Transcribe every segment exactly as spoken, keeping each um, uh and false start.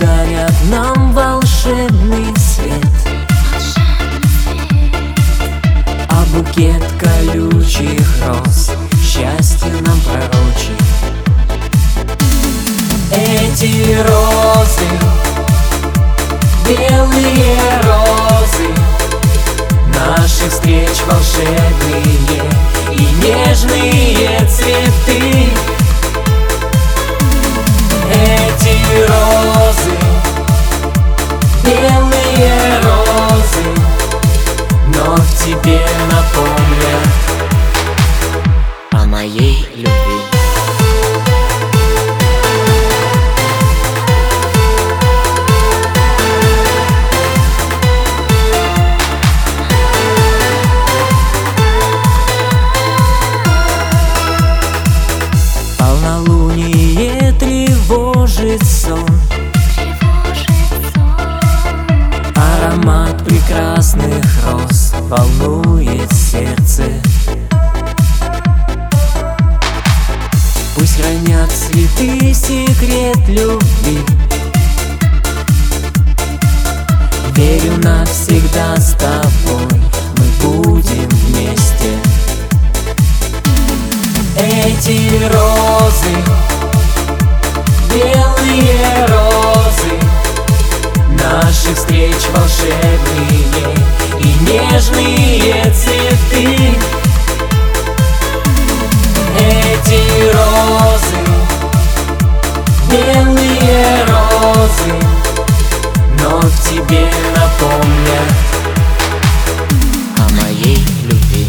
дарят нам волшебный свет, а букет колючих роз счастье нам пророчит. Эти розы, белые розы, наших встреч волшебные и нежные цветы. Эти розы, белые розы, но в тебе напомнят о моей любви. Полнолуние тревожит сон, аромат прекрасных роз волнует сердце. Пусть хранят цветы секрет любви. Верю, навсегда с тобой мы будем вместе. Эти розы, белые розы, наших встреч волшебные и нежные цветы. Эти розы, белые розы, но в тебе напомнят о моей любви.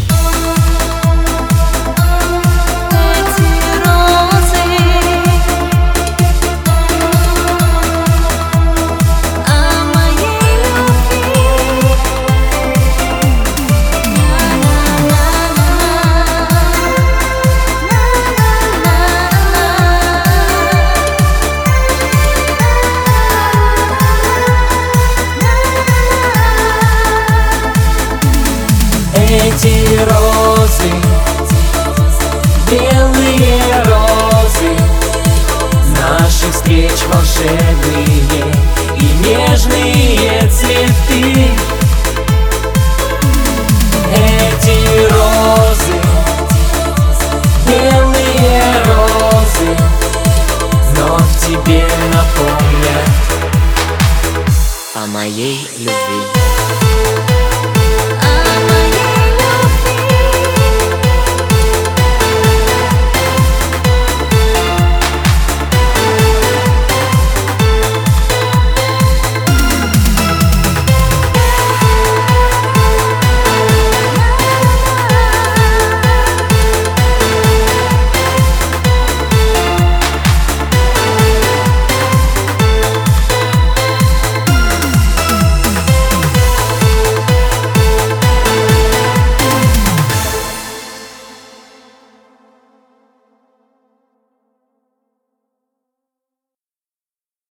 Эти розы, белые розы, наших встреч волшебные и нежные цветы. Эти розы, белые розы, но в тебе напомнят о моей любви.